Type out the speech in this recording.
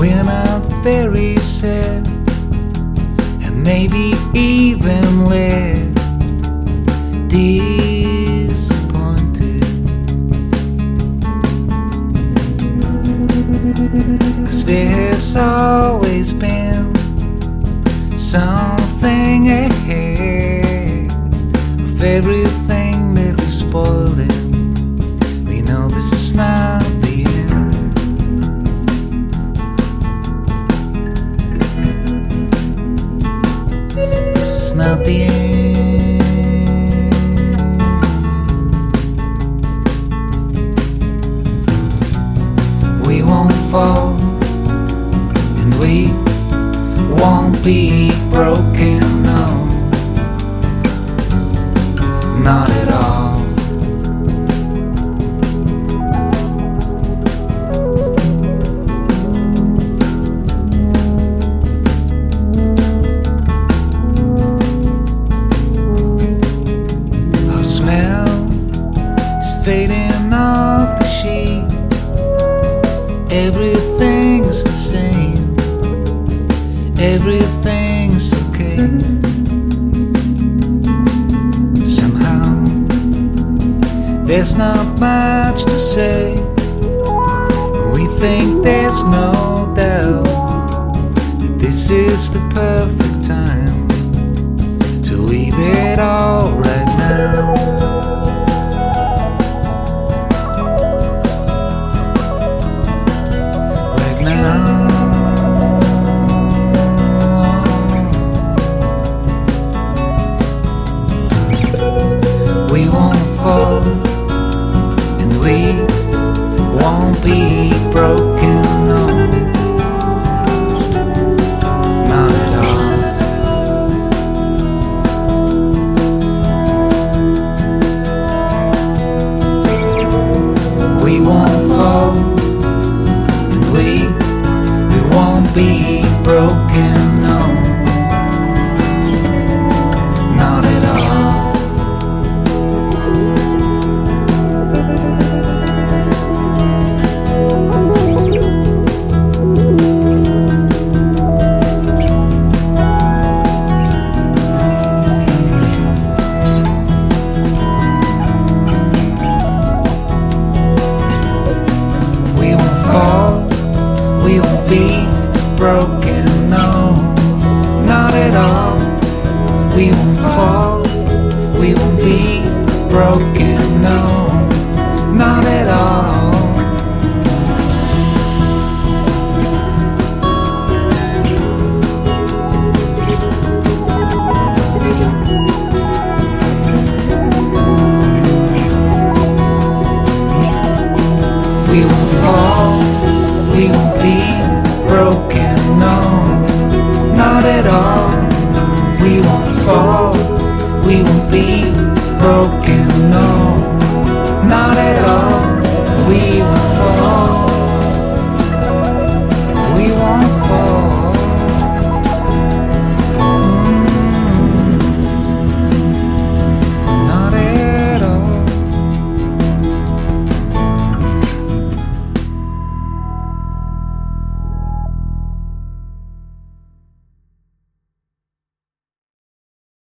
We're not very sad, and maybe even less disappointed. 'Cause there has always been something ahead of everything that we spoiled it. We know this is not the end. This is not the end. We won't fall, and we won't be broken, no, not at all. Our smell is fading off the sheet. Everything is the same. Everything's okay. Somehow there's not much to say. We think there's no doubt that this is the perfect time to leave it all right now. Right now. We won't fall, and we won't be broken, no, not at all. We won't fall, and we won't be broken, no, not at all. We won't be broken, no, not at all. We won't fall, we won't be broken, no, not at all. We won't fall, we won't be broken, no, not at all. We won't fall, we won't be broken, no, not at all. We won't fall.